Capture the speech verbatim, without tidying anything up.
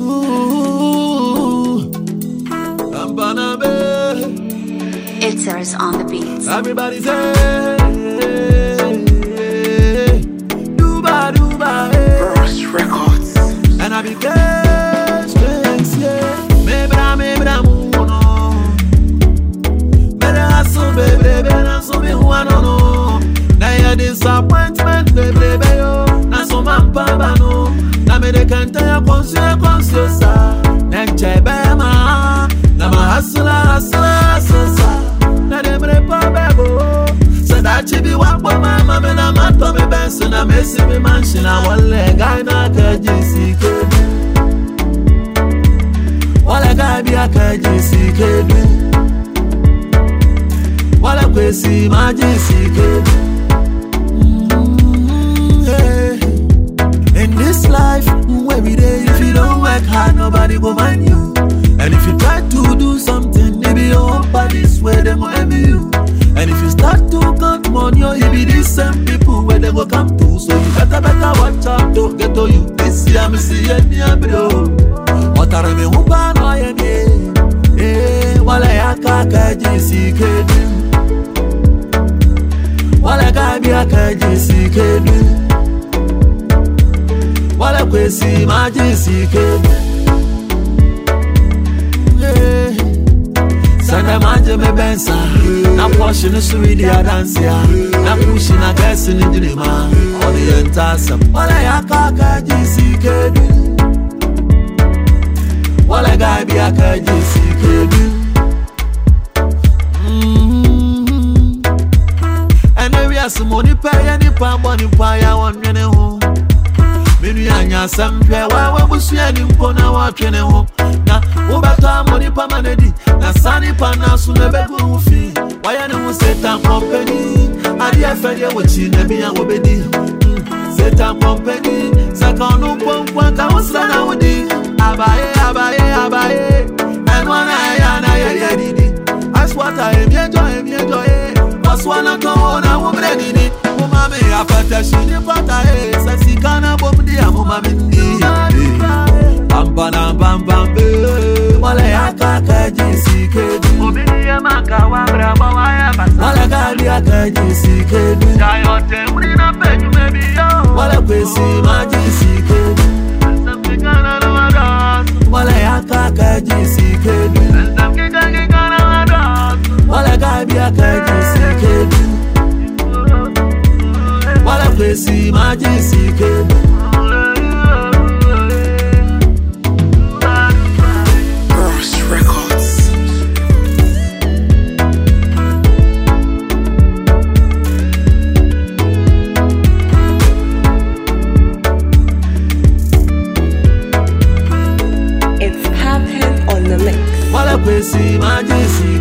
Itzers on the beats. Everybody say, Duba, Duba, Burst Records. And I became strength, yeah. Maybe I, maybe I'm no. Better hustle, baby, baby, and so me who I don't know. Now your disappointment, baby, baby, yo. Now so man, papa, no. Now me they can't tell you, conscious, conscious, next check, baby, ma. Now my hustler, hustler, hustler. Na dem repa bebo. So that you be one for my mama na mato me benson na mesi me mansion na wale guy na kaji sikedu. Wale guy bi akaji sikedu. Wale kwesi maji sikedu. In this life, every day if you don't work hard, nobody go mind you. And if you try to do something, maybe your own bodies where they go envy you. And if you start to count money, you be the same people where they go come to. So you better, better watch out to get to you. This year, me see it near bro. What are me who ban or ye ne? Eh, wala ya kaka jisi kedu. Wala gabi ya kajisi kedu. Wala kwesi majisi kedu. Send manje me bensa. Na portion is sweet ya dance ya. Na pushing a guess in the dream. All the entire wala ya kaka jisi kedu. Wala guy be a kaka jisi kedu. And then we have some money pay any pa money pay ya one minute home. Minu anya sampe wa wa busu ya ni mpona wa twene ho. Na ubata money pa manedi. Na sani pa na su nebe gu fi. Waya ni mu Satan company. Adi afedi ya wachi nebi ya wabedi. Satan company. Saka onu pwa ka usa na wudi. Abaye, abaye, abaye. And wana ya na ya ya didi. Aswata emyejo, emyejo eh. Aswana to ona umredidi. Mumame ya pata shini pata eh. Sasi kana bomdi ya mumame ndi. Pampa na pampa be. Wala ya kaka jisi kedu. Obini ya maka wa braba wa ya basa. Wala gali ya kaka jisi kedu. Jayote muni na penyu mebi yo. Wala kwesi majisi kedu. Samkikana na wadasu. Wala ya kaka jisi kedu. Samkikana na wadasu. Wala gali ya kaka jisi kedu. Wala kwesi majisi kedu. Kwesi majisi